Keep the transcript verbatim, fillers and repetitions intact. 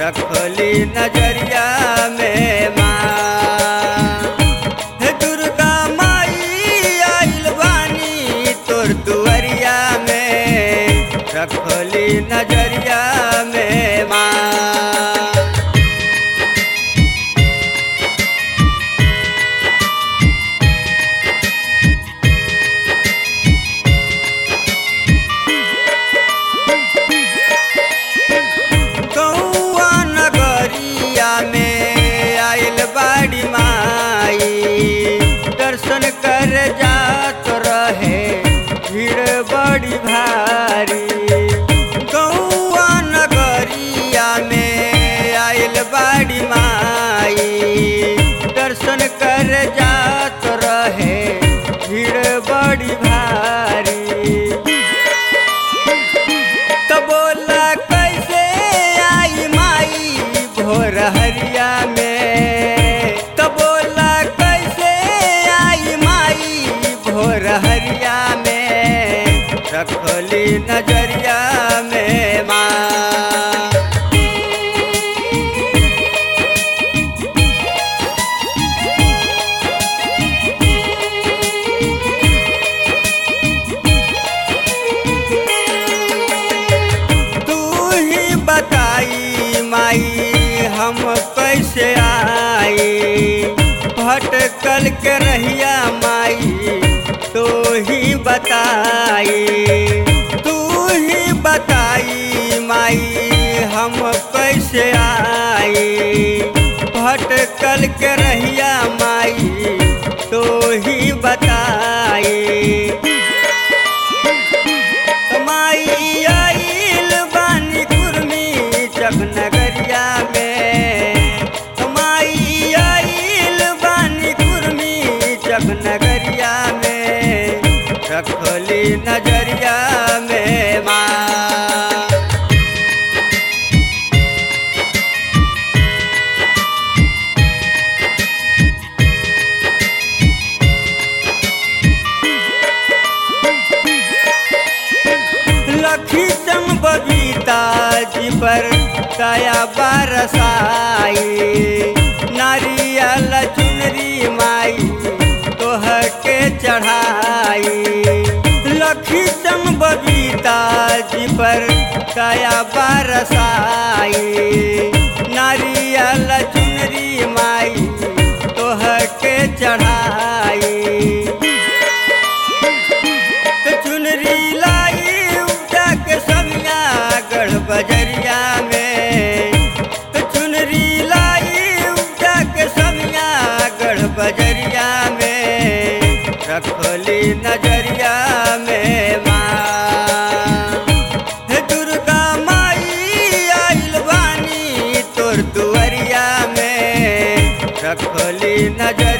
रखली नजरिया में माँ। हे दुर्गा माई आइल बानी तोर दुआरिया में, रखली नजरिया में माँ। दर्शन कर जात रहे भीड़ बड़ी भारी, गौआ नगरिया में आइल बाड़ी माई। दर्शन कर जात रहे भीड़ बड़ी भारी, तो बोला कैसे आई माई भोर हरिया में, तो बोला भोर हरिया में, रखली नजरिया में माँ। तू ही बताई माई हम कैसे आई, भटकल के रहिया माई तो ही बताई। तू ही बताई माई हम कैसे आई, भटकल के रहिया माई तो ही बताई। माई आइल बानी कुर्मी चक नगरिया में, माई आइल बानी कुर्मी चक नगरिया में, रखली नजरिया में माँ। लखी चम बबीता जी पर दया बरसाई, नारियल चुनरी माई तोह के चढ़ाई। लखी चम बबीता जी पर दया बरसाई, नारियल चुनरी माई तोह के चढ़ाई। चुनरी लाई उठा के समिया गढ़ बजरिया में, चुनरी लाई उठा के समिया गढ़ बजरिया में, रखली नजरिया में माँ। हे दुर्गा माई आइल बानी तोर दुआरिया में, रखली नजर